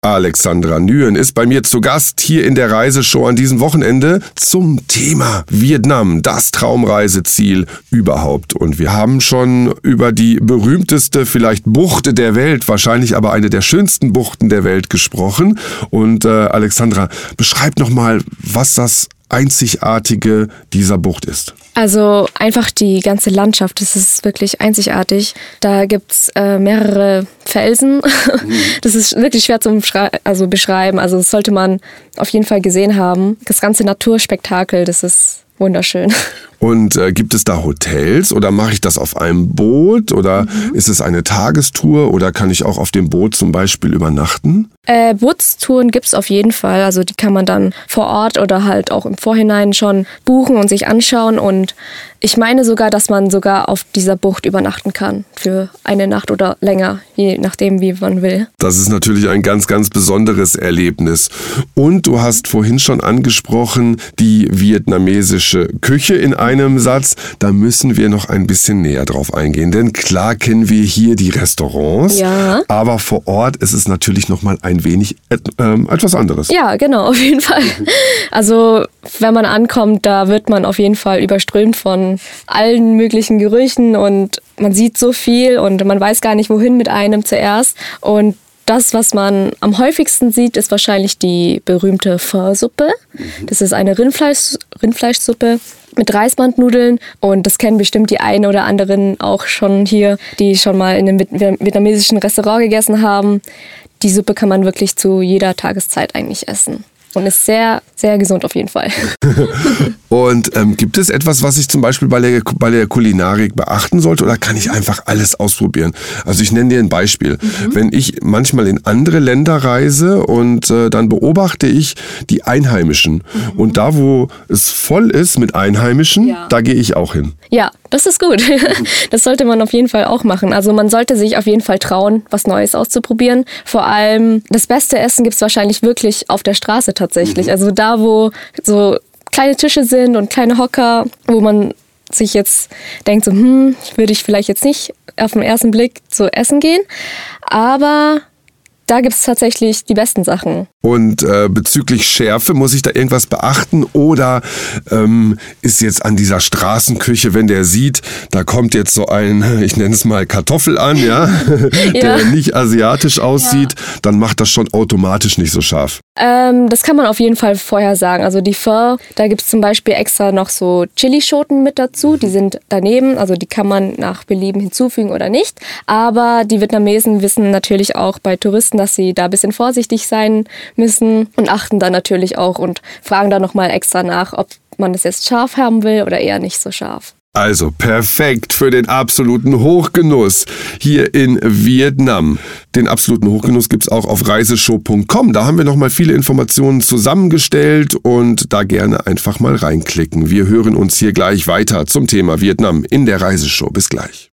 Alexandra Nguyen ist bei mir zu Gast hier in der Reiseshow an diesem Wochenende zum Thema Vietnam, das Traumreiseziel überhaupt. Und wir haben schon über die berühmteste vielleicht Bucht der Welt, wahrscheinlich aber eine der schönsten Buchten der Welt gesprochen. Und Alexandra, beschreib nochmal, was das Einzigartige dieser Bucht ist. Also einfach die ganze Landschaft, das ist wirklich einzigartig. Da gibt's mehrere Felsen. Das ist wirklich schwer zu beschreiben. Also das sollte man auf jeden Fall gesehen haben. Das ganze Naturspektakel, das ist wunderschön. Und gibt es da Hotels oder mache ich das auf einem Boot oder ist es eine Tagestour oder kann ich auch auf dem Boot zum Beispiel übernachten? Bootstouren gibt's auf jeden Fall. Also die kann man dann vor Ort oder halt auch im Vorhinein schon buchen und sich anschauen. Und ich meine sogar, dass man sogar auf dieser Bucht übernachten kann für eine Nacht oder länger, je nachdem, wie man will. Das ist natürlich ein ganz, ganz besonderes Erlebnis. Und du hast vorhin schon angesprochen, die vietnamesische Küche in einem Satz. Da müssen wir noch ein bisschen näher drauf eingehen. Denn klar kennen wir hier die Restaurants, ja, aber vor Ort ist es natürlich noch mal ein wenig etwas anderes. Ja, genau, auf jeden Fall. Also wenn man ankommt, da wird man auf jeden Fall überströmt von allen möglichen Gerüchen und man sieht so viel und man weiß gar nicht, wohin mit einem zuerst. Und das, was man am häufigsten sieht, ist wahrscheinlich die berühmte Pho-Suppe. Das ist eine Rindfleischsuppe mit Reisbandnudeln und das kennen bestimmt die einen oder anderen auch schon hier, die schon mal in einem vietnamesischen Restaurant gegessen haben. Die Suppe kann man wirklich zu jeder Tageszeit eigentlich essen. Und ist sehr, sehr gesund auf jeden Fall. Und gibt es etwas, was ich zum Beispiel bei der Kulinarik beachten sollte oder kann ich einfach alles ausprobieren? Also ich nenne dir ein Beispiel. Wenn ich manchmal in andere Länder reise und dann beobachte ich die Einheimischen. Und da, wo es voll ist mit Einheimischen, ja, da gehe ich auch hin. Ja, das ist gut. Das sollte man auf jeden Fall auch machen. Also man sollte sich auf jeden Fall trauen, was Neues auszuprobieren. Vor allem das beste Essen gibt es wahrscheinlich wirklich auf der Straße tatsächlich. Also da, wo so kleine Tische sind und kleine Hocker, wo man sich jetzt denkt, so, würde ich vielleicht jetzt nicht auf den ersten Blick zu essen gehen. Aber da gibt es tatsächlich die besten Sachen. Und bezüglich Schärfe, muss ich da irgendwas beachten? Oder ist jetzt an dieser Straßenküche, wenn der sieht, da kommt jetzt so ein, ich nenne es mal Kartoffel an, ja, der nicht asiatisch aussieht, dann macht das schon automatisch nicht so scharf. Das kann man auf jeden Fall vorher sagen. Also die Pho, da gibt es zum Beispiel extra noch so Chilischoten mit dazu. Die sind daneben, also die kann man nach Belieben hinzufügen oder nicht. Aber die Vietnamesen wissen natürlich auch bei Touristen, dass sie da ein bisschen vorsichtig sein müssen und achten dann natürlich auch und fragen dann nochmal extra nach, ob man das jetzt scharf haben will oder eher nicht so scharf. Also perfekt für den absoluten Hochgenuss hier in Vietnam. Den absoluten Hochgenuss gibt's auch auf reiseshow.com. Da haben wir nochmal viele Informationen zusammengestellt und da gerne einfach mal reinklicken. Wir hören uns hier gleich weiter zum Thema Vietnam in der Reiseshow. Bis gleich.